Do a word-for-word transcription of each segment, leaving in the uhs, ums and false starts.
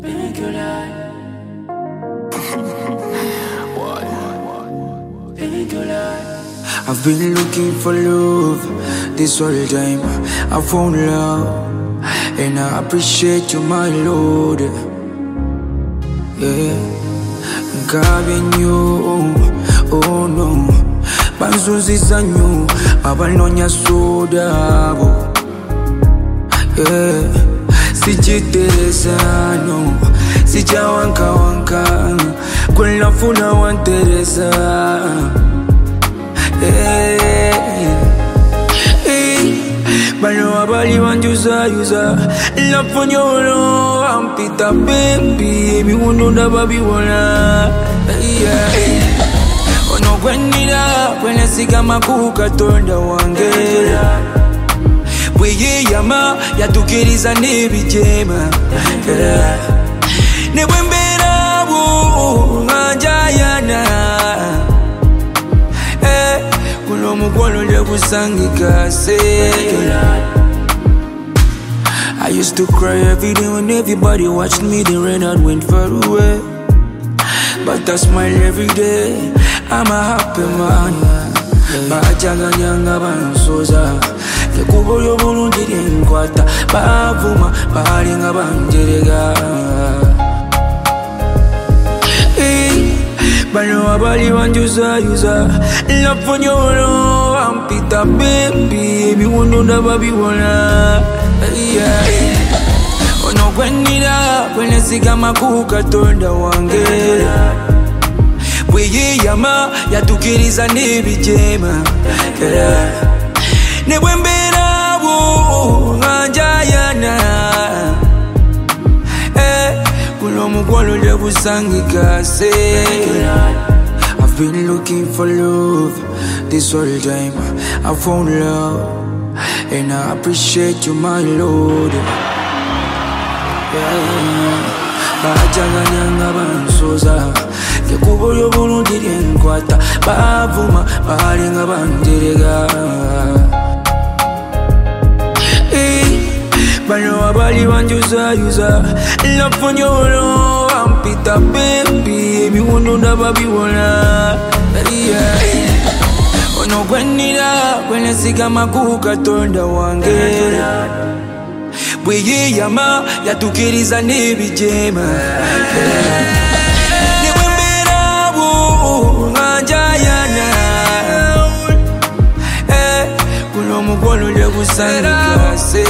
Thank you, Lord. Thank you, Lord. I've been looking for love this whole time. I found love, and I appreciate you, my Lord. Yeah, God in you, oh no. Banzuzi zanyu, abanonya soda, yeah. Sichiteresa no, sicha wanka wanka, kwela funa wanteresa. Hey, hey, bano abali wanjuza yuza, la fonyoro ampita baby, mi wundo da babi wana. Yeah, ono kwenira kwene sigama kukatonda wange. Bweye yama yatukiriza nebijema. Nebwembera bu ngajayana. I used to cry every day when everybody watched me. The rain out went far away, but I smile every day. I'm a happy man. Bajaga nyanga bansoza, kekubo yobulungi lyenkwata. Bavuma balinga banjerega. Bano abali wanjuza yuza, la fonyoro ampita baby, mi wundo da babi wana. Yeah, ono kwenira kwene sigama kukatonda wange. Bweye yama yatukiriza nebijema. Yeah, nebwembera bu ngajayana. I've been looking for love this whole time. I found love, and I appreciate you, my Lord. Bajaga nyanga bansoza, kekubo yobulungi lyenkwata. Bavuma balinga banjerega. Bano abali wanjuza yuza, la fonyoro ampita baby, mi wundo da babi wana. Yeah, ono kwenira kwene sigama kukatonda wange. Bweye yama yatukiriza nebijema. Nebwembera bu ngajayana. Kuno mugolo lyekusangika se.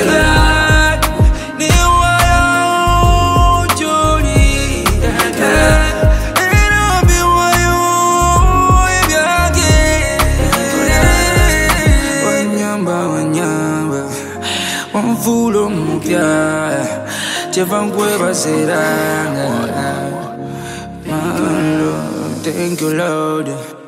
Fulo mupya, chevangwe baseranga. Thank you, Lord.